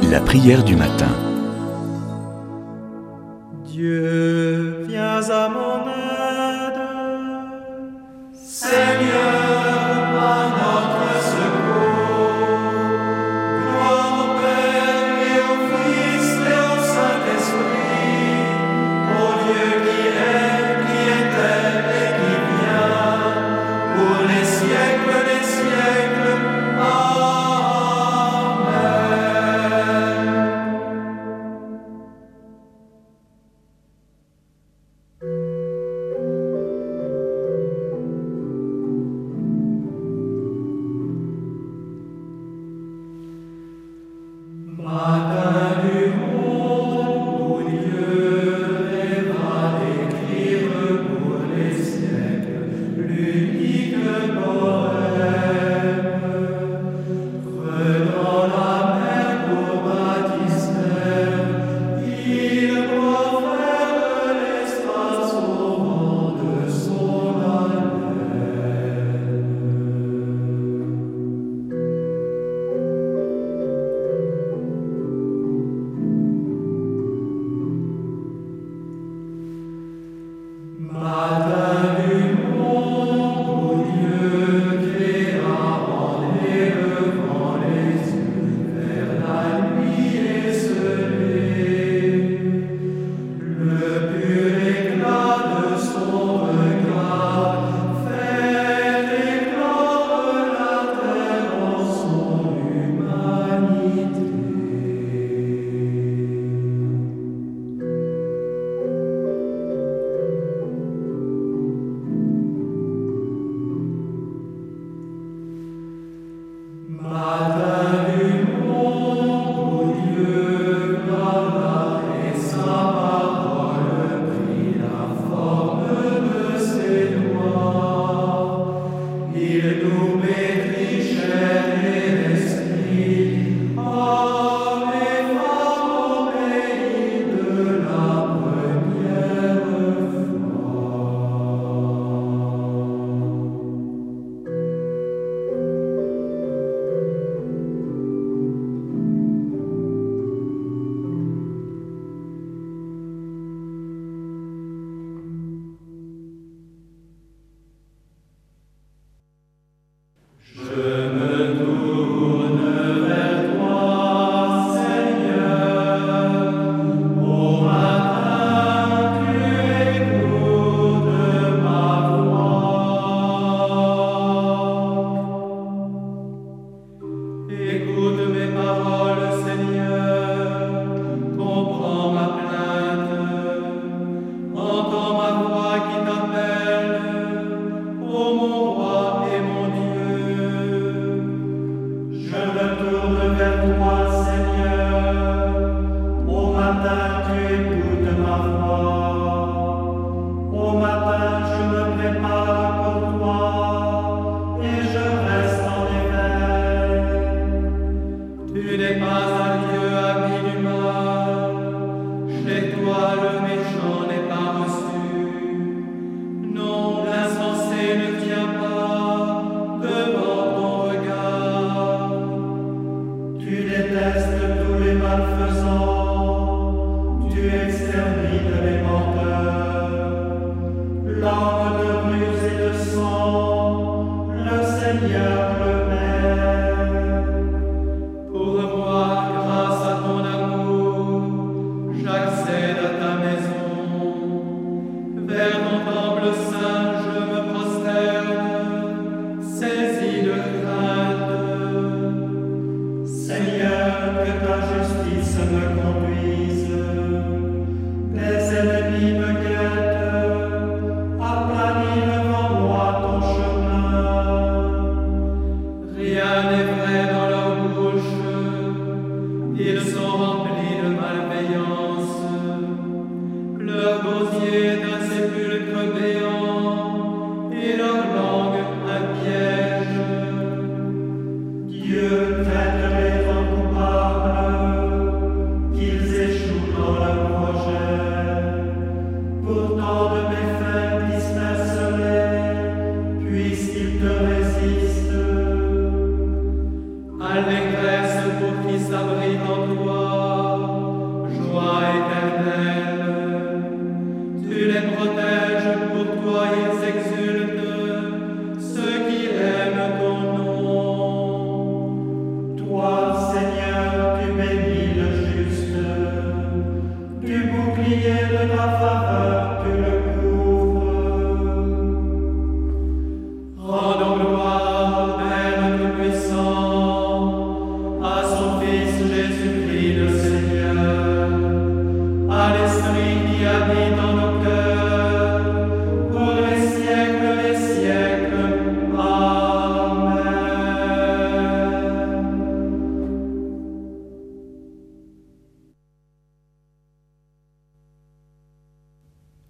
La prière du matin. Dieu, viens à mon aide. Seigneur, à notre secours. Gloire au Père et au Fils et au Saint-Esprit, au Dieu qui est, qui était et qui vient, pour les siècles des siècles. Amen. Matin du monde où Dieu rêva d'écrire pour les siècles l'unique poème. Prenant la mer pour baptistère, il profère l'espace au vent de son haleine. Matin du monde où Dieu créa en élevant les yeux vers la nuit esselée, le pur éclat de son regard fait éclore la terre en son humanité. Matin du monde où Dieu clama et sa parole prit la forme de ses doigts. Il nous pétrit chair et esprit, hommes et femmes au pays de la première foi. Je me tourne vers toi, Seigneur. Au matin, tu écoutes ma voix. Écoute mes paroles, Seigneur. Comprends ma plainte. Entends ma voix qui t'appelle. Ô mon roi et mon Dieu, je me tourne vers toi, Seigneur. Au matin, tu écoutes ma voix. Au matin, je me prépare pour toi et je reste en éveil. Tu n'es pas un Dieu ami du mal. Chez toi, le méchant n'est pas reçu. Non, l'insensé ne tient pas devant ton regard. Tu détestes tous les malfaisants, tu extermines les menteurs. L'homme de ruse et de sang, le Seigneur le met. Pour moi, grâce à ton amour, j'accède à ta maison. Vers ton temple saint, je me prosterne, saisi de crainte. Seigneur, que ta justice me conduise. Mes ennemis me guettent, aplanis devant moi ton chemin. Rien n'est vrai dans leur bouche, ils sont remplis de malveillance. Leur gosier est un sépulcre béant, et leur langue un piège. Dieu traite les hommes coupables, qu'ils échouent dans leur projet. Pourtant de méfaits disperse-les, puissent-ils te résister. Allégresse pour qui s'abrite en toi,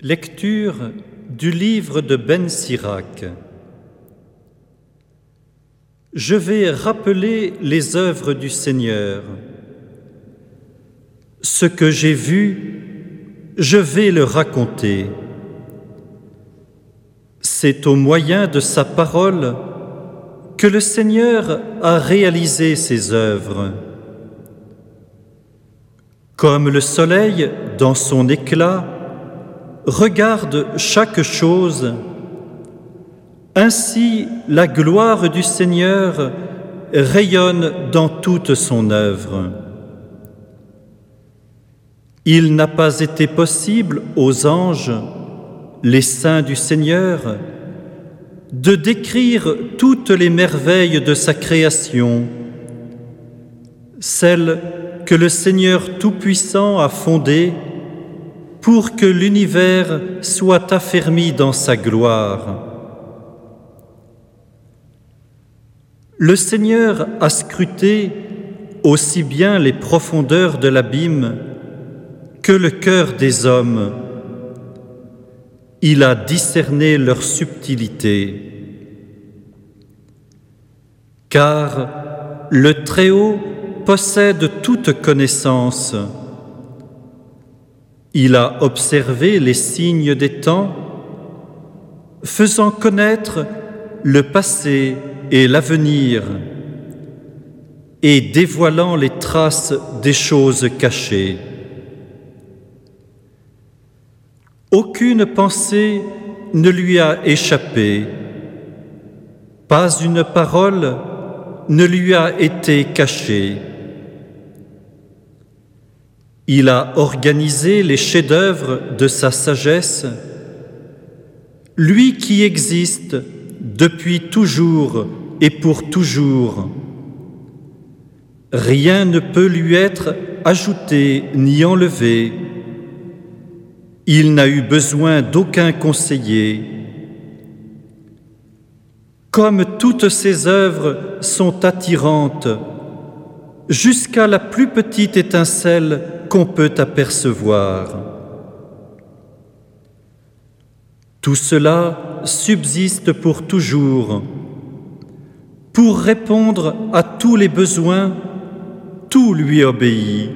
Lecture du livre de Ben Sirac. Je vais rappeler les œuvres du Seigneur. Ce que j'ai vu, je vais le raconter. C'est au moyen de sa parole que le Seigneur a réalisé ses œuvres. Comme le soleil, dans son éclat, regarde chaque chose, ainsi la gloire du Seigneur rayonne dans toute son œuvre. Il n'a pas été possible aux anges, les saints du Seigneur, de décrire toutes les merveilles de sa création, celles que le Seigneur Tout-Puissant a fondées pour que l'univers soit affermi dans sa gloire. Le Seigneur a scruté aussi bien les profondeurs de l'abîme que le cœur des hommes. Il a discerné leur subtilité. Car le Très-Haut possède toute connaissance. Il a observé les signes des temps, faisant connaître le passé et l'avenir, et dévoilant les traces des choses cachées. Aucune pensée ne lui a échappé, pas une parole ne lui a été cachée. Il a organisé les chefs-d'œuvre de sa sagesse, lui qui existe depuis toujours et pour toujours. Rien ne peut lui être ajouté ni enlevé. Il n'a eu besoin d'aucun conseiller. Comme toutes ses œuvres sont attirantes, jusqu'à la plus petite étincelle qu'on peut apercevoir. Tout cela subsiste pour toujours. Pour répondre à tous les besoins, tout lui obéit.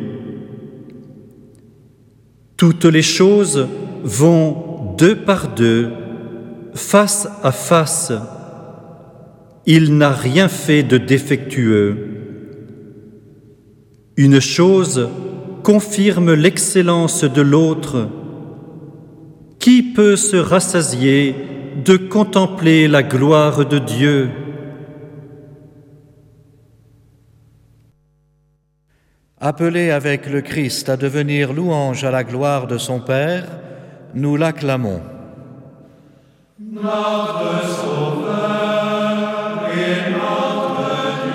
Toutes les choses vont deux par deux, face à face. Il n'a rien fait de défectueux. Une chose confirme l'excellence de l'autre. Qui peut se rassasier de contempler la gloire de Dieu? Appelé avec le Christ à devenir louange à la gloire de son Père, nous l'acclamons. Notre Sauveur et notre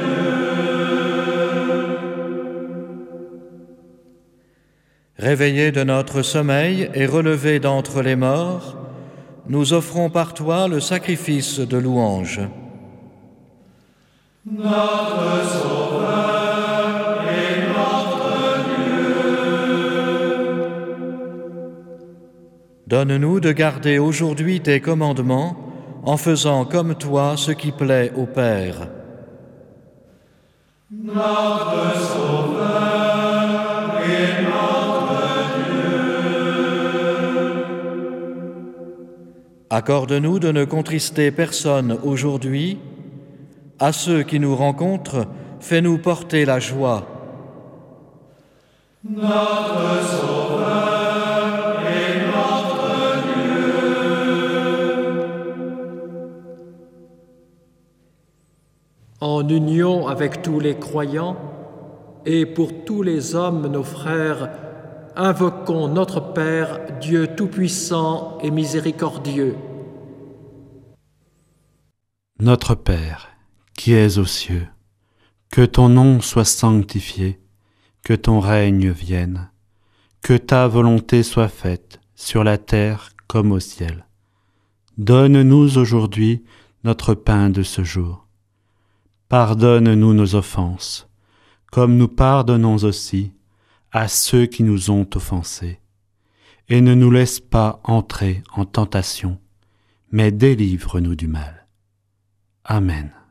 Réveillés de notre sommeil et relevés d'entre les morts, nous offrons par toi le sacrifice de louange. Notre Sauveur et notre Dieu. Donne-nous de garder aujourd'hui tes commandements en faisant comme toi ce qui plaît au Père. Notre Sauveur et notre Dieu. Accorde-nous de ne contrister personne aujourd'hui. À ceux qui nous rencontrent, fais-nous porter la joie. Notre Sauveur et notre Dieu. En union avec tous les croyants et pour tous les hommes, nos frères, invoquons notre Père, Dieu Tout-Puissant et Miséricordieux. Notre Père, qui es aux cieux, que ton nom soit sanctifié, que ton règne vienne, que ta volonté soit faite sur la terre comme au ciel. Donne-nous aujourd'hui notre pain de ce jour. Pardonne-nous nos offenses, comme nous pardonnons aussi à ceux qui nous ont offensés. et ne nous laisse pas entrer en tentation, mais délivre-nous du mal. Amen.